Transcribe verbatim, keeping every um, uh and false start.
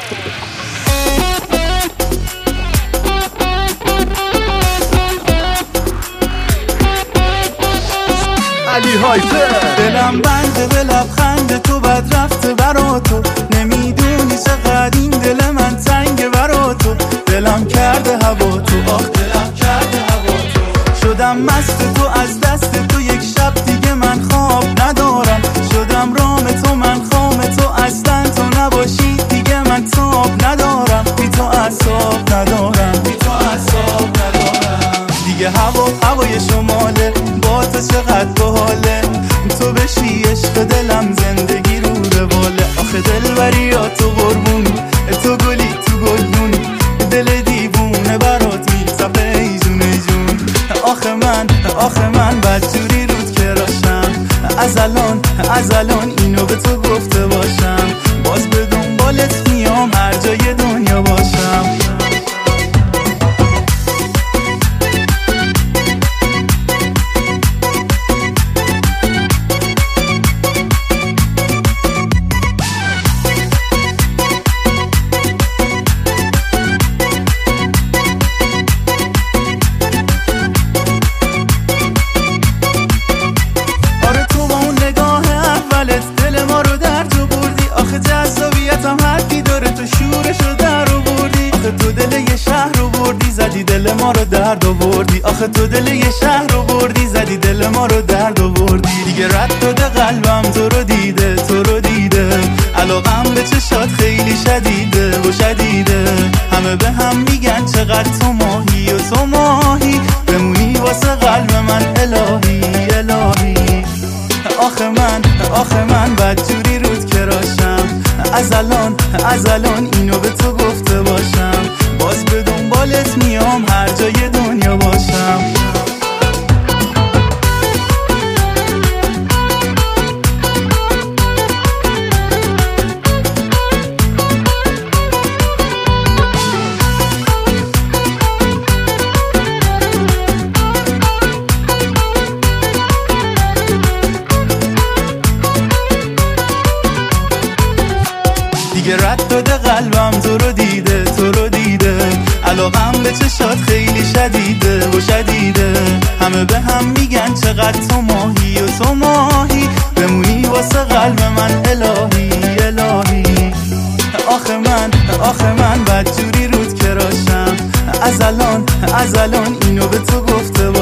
علی هایپر. دلم بنده به لبخند تو بد رفته برا تو، نمیدونی چقدر این دل من تنگه برا تو. دلم کرده هوا تو، آخ دلم کرده هوا تو. شدم مست تو از دست تو، یک شب دیگه من خواب ندارم. شدم رام تو، من خام تو، اصلا تو نباشی دیگه من تاب ندارم. بی تو اعصاب ندارم، بی تو اعصاب ندارم دیگه. هوا هوای شماله، با تو چقدر باحاله. تو بشی عشق دلم، زندگی رو رواله. آخه دلبری ها تو قربونی، تو گلی تو گلدونی. دل دیوونه برات میتپه ای جون ای جون. آخه من آخه من بدجوری رود که راشم. از الان از الان اینو به تو گفته باشم. باز به دنبالت میام هر جای دنیا باشم. جذابیتم حدی داره، تو شورشو در آوردی. آخه تو دل یه شهر رو بردی، زدی دل ما رو درد آوردی. آخه تو دل یه شهر رو بردی، زدی دل ما رو درد آوردی. دیگه رد داده قلبم تو رو دیده، تو رو دیده. علاقم به چشات خیلی شدیده و شدیده. همه به هم میگن چقدر تو ماهی و تو ماهی. بمونی واسه قلب من الهی الهی. آخه من آخه من بدجوری رود که راشم. از الان از الان اینو به تو گفته باشم. باز به دنبالت میام هر جای دنیا باشم. دیگه رد داده قلبم تو رو دیده، تو رو دیده. علاقم به چشات خیلی شدیده و شدیده. همه به هم میگن چقدر تو ماهی و تو ماهی. بمونی واسه قلب من الهی الهی. آخه من آخه من بدجوری رود که راشم. از الان از الان اینو به تو گفته